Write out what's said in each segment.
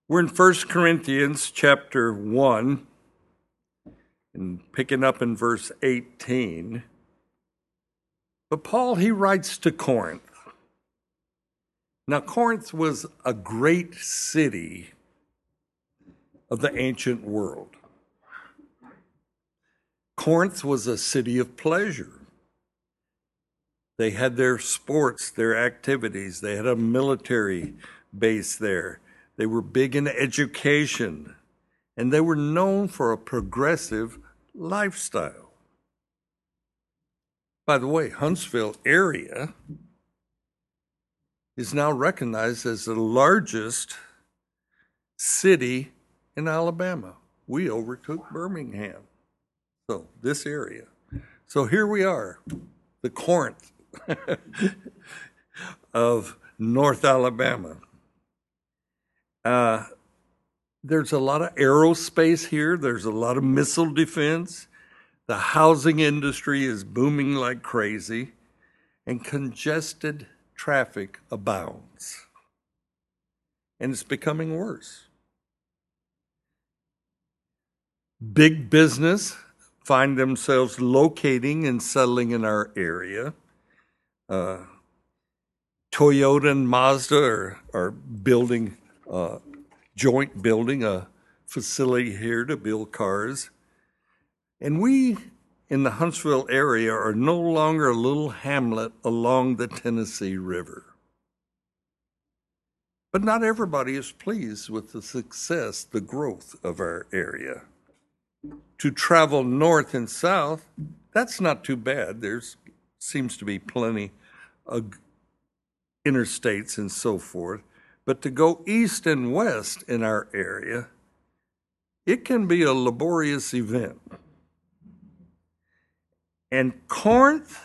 We're in 1 Corinthians chapter 1 and picking up in verse 18. But Paul, he writes to Corinth. Now, Corinth was a great city of the ancient world. Corinth was a city of pleasure. They had their sports, their activities. They had a military base there. They were big in education, and they were known for a progressive lifestyle. By the way, Huntsville area is now recognized as the largest city in Alabama. We overtook Birmingham. So this area. So here we are, the Corinth of North Alabama. There's a lot of aerospace here. There's a lot of missile defense. The housing industry is booming like crazy, and congested traffic abounds. And it's becoming worse. Big business find themselves locating and settling in our area. Toyota and Mazda are building, joint building a facility here to build cars. And we in the Huntsville area are no longer a little hamlet along the Tennessee River. But not everybody is pleased with the success, the growth of our area. To travel north and south, that's not too bad. There seems to be plenty of interstates and so forth. But to go east and west in our area, it can be a laborious event. And Corinth,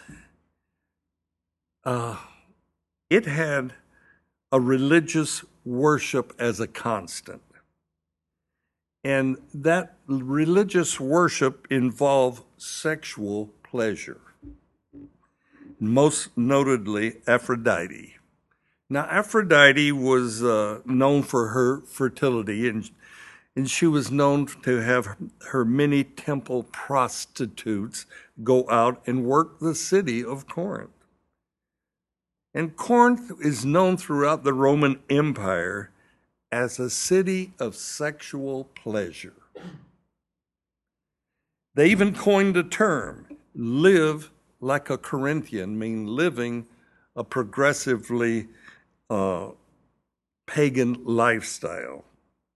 it had a religious worship as a constant. And that religious worship involved sexual pleasure, most notably Aphrodite. Now, Aphrodite was known for her fertility, and she was known to have her many temple prostitutes go out and work the city of Corinth. And Corinth is known throughout the Roman Empire as a city of sexual pleasure. They even coined the term, live like a Corinthian, meaning living a progressively pagan lifestyle.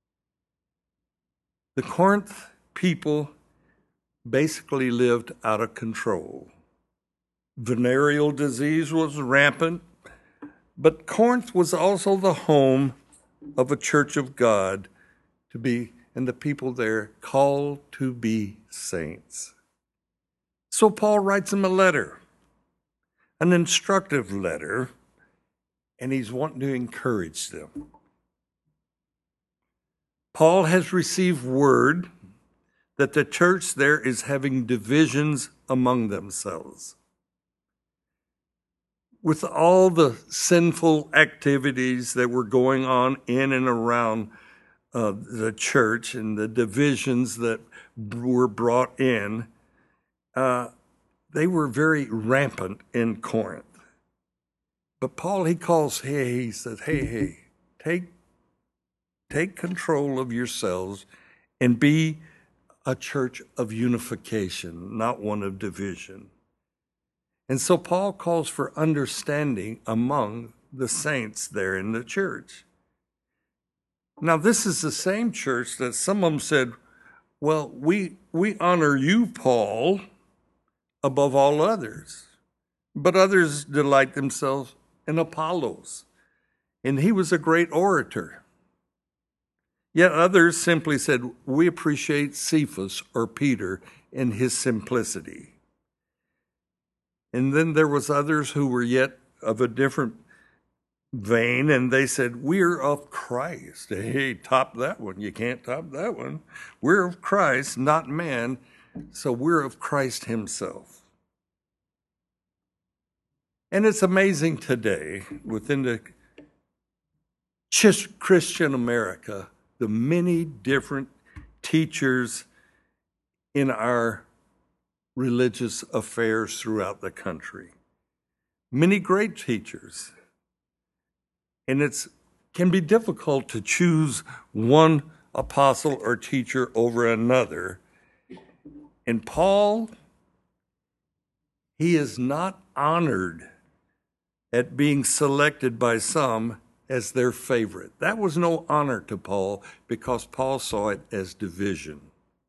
The Corinth people basically lived out of control. Venereal disease was rampant, but Corinth was also the home of a church of God and the people there called to be saints. So Paul writes them a letter, an instructive letter, and he's wanting to encourage them. Paul has received word that the church there is having divisions among themselves. With all the sinful activities that were going on in and around the church and the divisions that were brought in, they were very rampant in Corinth. But Paul, he says, hey, take control of yourselves and be a church of unification, not one of division. And so Paul calls for understanding among the saints there in the church. Now, this is the same church that some of them said, well, we honor you, Paul, above all others. But others delight themselves in Apollos, and he was a great orator. Yet others simply said, we appreciate Cephas or Peter in his simplicity. And then there was others who were yet of a different vein, and they said, we're of Christ. Hey, top that one. You can't top that one. We're of Christ, not man, so we're of Christ himself. And it's amazing today, within the Christian America, the many different teachers in our religious affairs throughout the country. Many great teachers. And it can be difficult to choose one apostle or teacher over another. And Paul, he is not honored at being selected by some as their favorite. That was no honor to Paul because Paul saw it as division.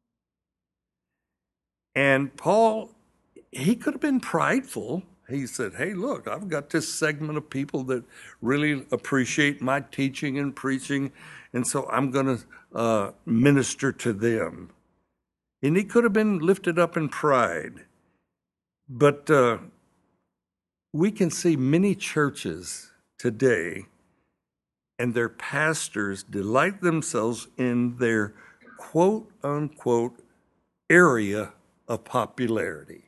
And Paul, he could have been prideful. He said, hey, look, I've got this segment of people that really appreciate my teaching and preaching, and so I'm going to minister to them. And he could have been lifted up in pride. But we can see many churches today and their pastors delight themselves in their quote-unquote area of popularity.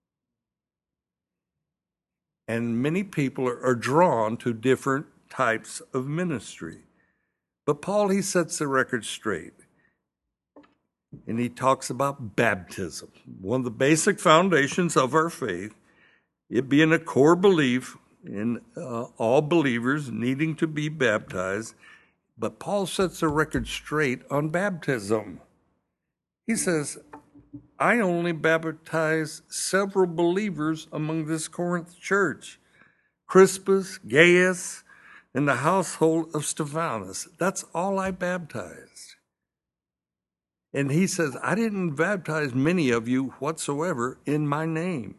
And many people are drawn to different types of ministry. But Paul, he sets the record straight. And he talks about baptism, one of the basic foundations of our faith, it being a core belief in all believers needing to be baptized. But Paul sets the record straight on baptism. He says, I only baptize several believers among this Corinth church, Crispus, Gaius, and the household of Stephanas. That's all I baptized. And he says, I didn't baptize many of you whatsoever in my name.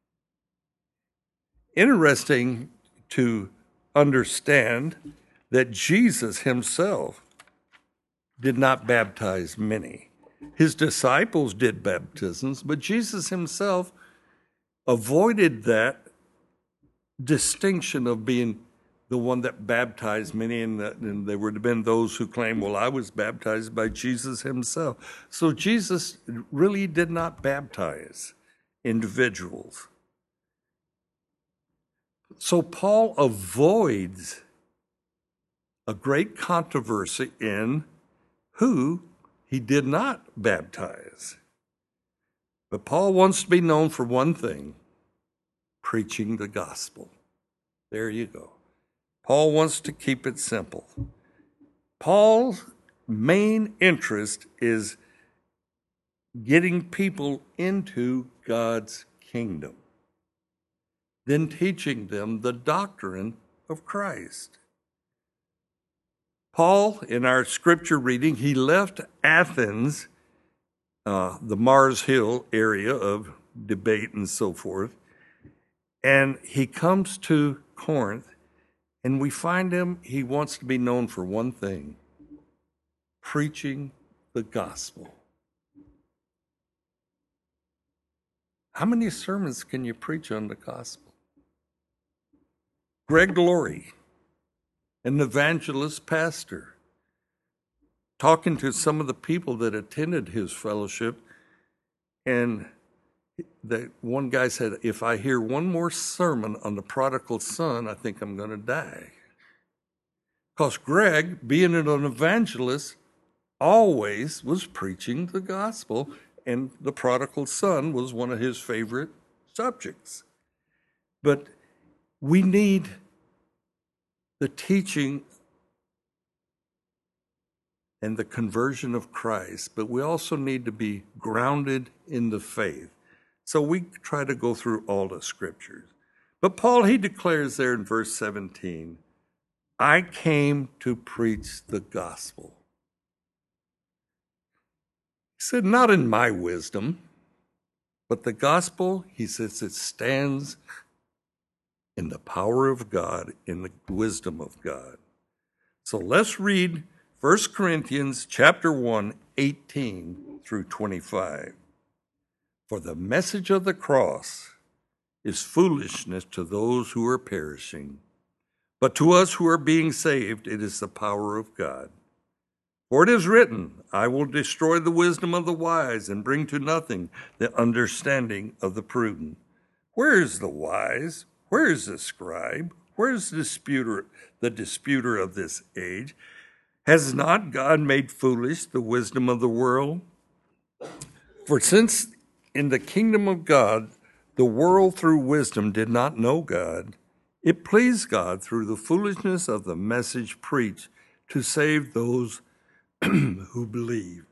Interesting to understand that Jesus himself did not baptize many. His disciples did baptisms, but Jesus himself avoided that distinction of being the one that baptized many, and there would have been those who claim, well, I was baptized by Jesus himself. So Jesus really did not baptize individuals. So Paul avoids a great controversy in who he did not baptize. But Paul wants to be known for one thing, preaching the gospel. There you go. Paul wants to keep it simple. Paul's main interest is getting people into God's kingdom, then teaching them the doctrine of Christ. Paul, in our scripture reading, he left Athens, the Mars Hill area of debate and so forth, and he comes to Corinth, and we find him, he wants to be known for one thing, preaching the gospel. How many sermons can you preach on the gospel? Greg Laurie, an evangelist pastor, talking to some of the people that attended his fellowship, and the one guy said, if I hear one more sermon on the prodigal son, I think I'm going to die. Because Greg, being an evangelist, always was preaching the gospel, and the prodigal son was one of his favorite subjects. But we need the teaching and the conversion of Christ, but we also need to be grounded in the faith. So we try to go through all the scriptures. But Paul, he declares there in verse 17, I came to preach the gospel. He said, not in my wisdom, but the gospel, he says, it stands in the power of God, in the wisdom of God. So let's read 1 Corinthians chapter 1, 18 through 25. For the message of the cross is foolishness to those who are perishing, but to us who are being saved, it is the power of God. For it is written, I will destroy the wisdom of the wise and bring to nothing the understanding of the prudent. Where is the wise? Where is the scribe? Where is the disputer of this age? Has not God made foolish the wisdom of the world? For since in the kingdom of God, the world through wisdom did not know God, it pleased God through the foolishness of the message preached to save those who believe.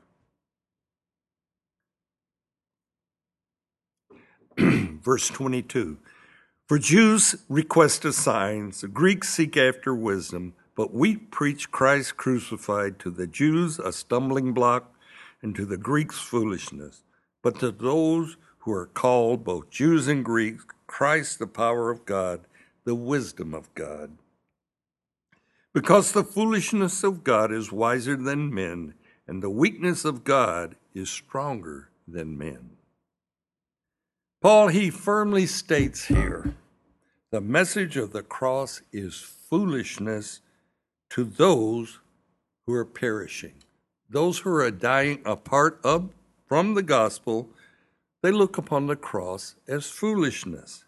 Verse 22. For Jews request a sign, the Greeks seek after wisdom, but we preach Christ crucified, to the Jews a stumbling block, and to the Greeks foolishness. But to those who are called, both Jews and Greeks, Christ the power of God, the wisdom of God. Because the foolishness of God is wiser than men, and the weakness of God is stronger than men. Paul, he firmly states here, the message of the cross is foolishness to those who are perishing. Those who are dying apart from the gospel, they look upon the cross as foolishness.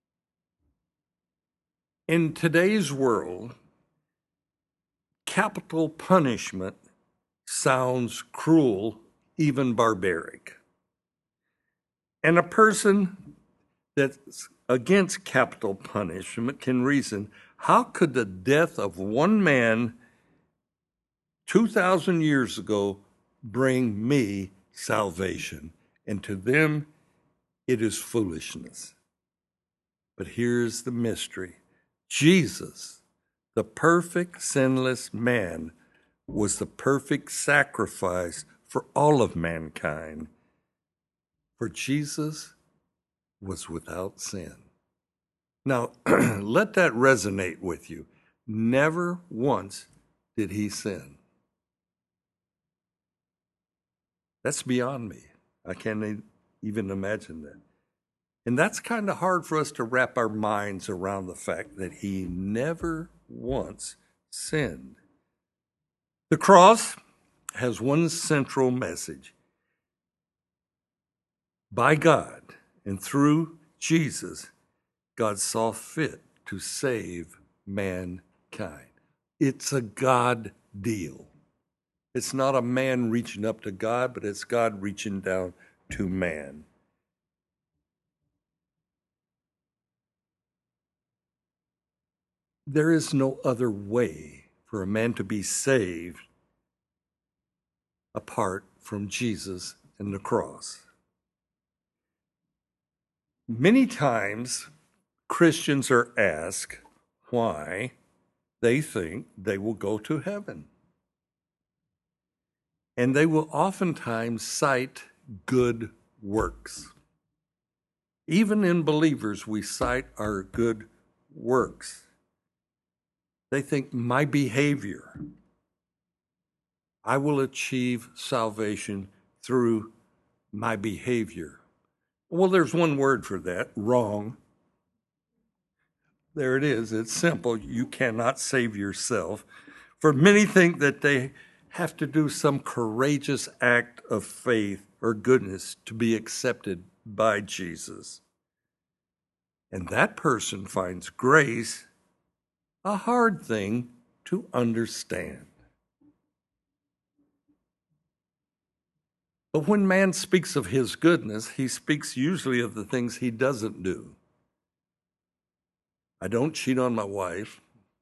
In today's world, capital punishment sounds cruel, even barbaric. And a person that's against capital punishment can reason, how could the death of one man 2,000 years ago bring me salvation? And to them, it is foolishness. But here's the mystery. Jesus, the perfect, sinless man, was the perfect sacrifice for all of mankind. For Jesus was without sin. Now, let that resonate with you. Never once did he sin. That's beyond me. I can't even imagine that. And that's kind of hard for us to wrap our minds around the fact that he never once sinned. The cross has one central message. By God and through Jesus, God saw fit to save mankind. It's a God deal. It's not a man reaching up to God, but it's God reaching down to man. There is no other way for a man to be saved apart from Jesus and the cross. Many times, Christians are asked why they think they will go to heaven. And they will oftentimes cite good works. Even in believers, we cite our good works. They think, my behavior, I will achieve salvation through my behavior. Well, there's one word for that, wrong. There it is. It's simple. You cannot save yourself. For many think that they have to do some courageous act of faith or goodness to be accepted by Jesus. And that person finds grace a hard thing to understand. But when man speaks of his goodness, he speaks usually of the things he doesn't do. I don't cheat on my wife.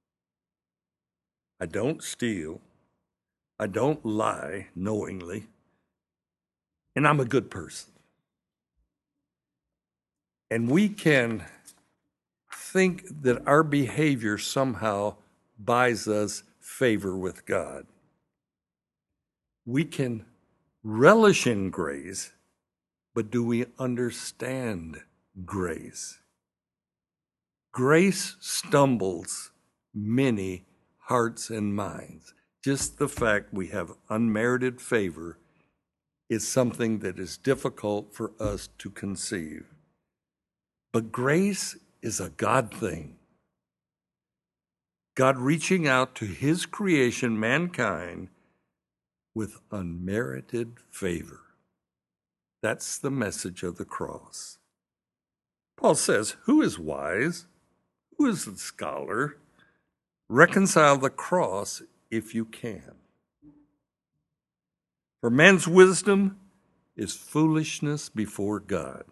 I don't steal. I don't lie knowingly. And I'm a good person. And we can think that our behavior somehow buys us favor with God. We can relish in grace, but do we understand grace? Grace stumbles many hearts and minds. Just the fact we have unmerited favor is something that is difficult for us to conceive. But grace is a God thing. God reaching out to his creation, mankind, with unmerited favor. That's the message of the cross. Paul says, who is wise? Who is the scholar? Reconcile the cross if you can. For man's wisdom is foolishness before God.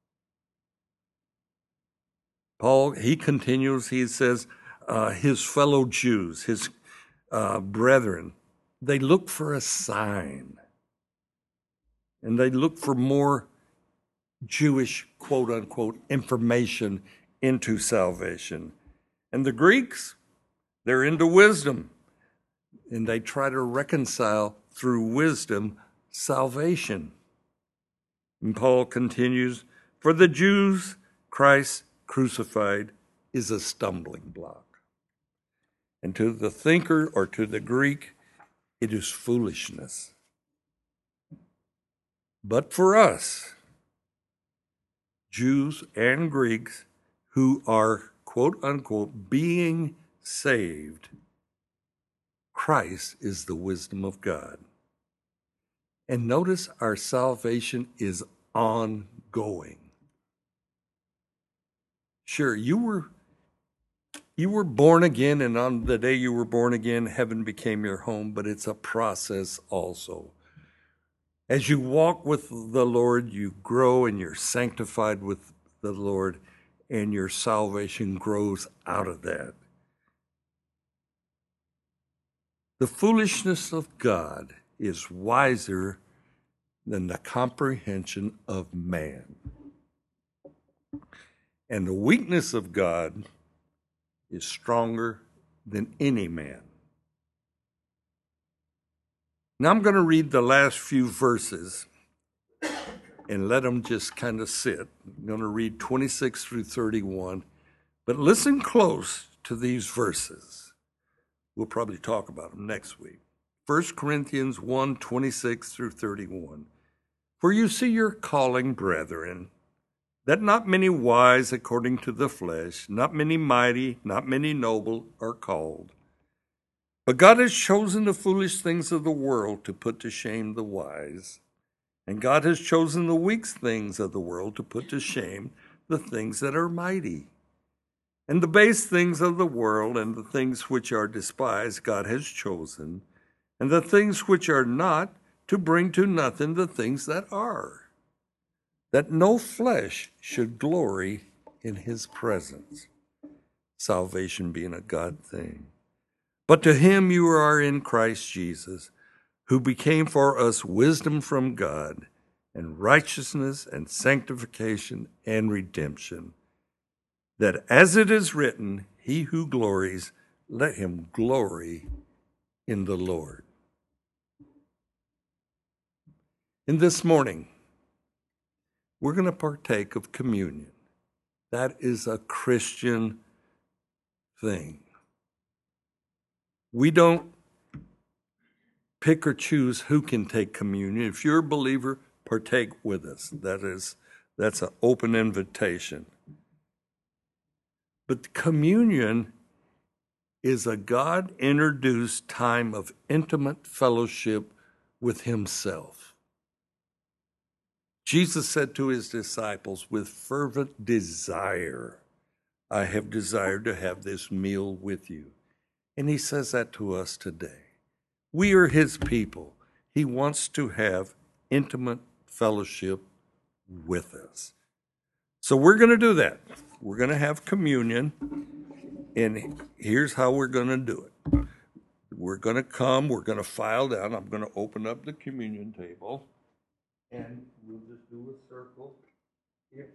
Paul, he continues, he says, his fellow Jews, his brethren, they look for a sign. And they look for more Jewish, quote unquote, information into salvation. And the Greeks, they're into wisdom. And they try to reconcile through wisdom salvation. And Paul continues, for the Jews, Christ crucified is a stumbling block. And to the thinker or to the Greek, it is foolishness. But for us, Jews and Greeks who are, quote unquote, being saved, Christ is the wisdom of God. And notice our salvation is ongoing. Sure, you were born again, and on the day you were born again, heaven became your home, but it's a process also. As you walk with the Lord, you grow and you're sanctified with the Lord, and your salvation grows out of that. The foolishness of God is wiser than the comprehension of man. And the weakness of God is stronger than any man. Now I'm going to read the last few verses and let them just kind of sit. I'm going to read 26 through 31, but listen close to these verses. We'll probably talk about them next week. 1 Corinthians 1, 26 through 31. For you see your calling, brethren, that not many wise according to the flesh, not many mighty, not many noble are called. But God has chosen the foolish things of the world to put to shame the wise. And God has chosen the weak things of the world to put to shame the things that are mighty. And the base things of the world and the things which are despised God has chosen, and the things which are not, to bring to nothing the things that are, that no flesh should glory in his presence. Salvation being a God thing. But to him you are in Christ Jesus, who became for us wisdom from God, and righteousness and sanctification and redemption, that as it is written, he who glories, let him glory in the Lord. And this morning, we're going to partake of communion. That is a Christian thing. We don't pick or choose who can take communion. If you're a believer, partake with us. That's an open invitation. But communion is a God-introduced time of intimate fellowship with himself. Jesus said to his disciples, with fervent desire, I have desired to have this meal with you. And he says that to us today. We are his people. He wants to have intimate fellowship with us. So we're going to do that. We're going to have communion, and here's how we're going to do it. We're going to come, we're going to file down. I'm going to open up the communion table, and we'll just do a circle. If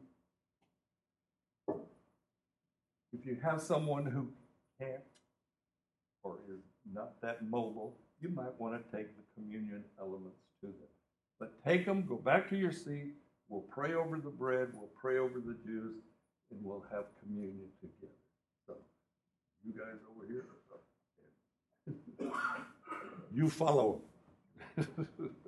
you have someone who can't or is not that mobile, you might want to take the communion elements to them. But take them, go back to your seat. We'll pray over the bread, we'll pray over the juice, and we'll have communion together. So, you guys over here, you follow them.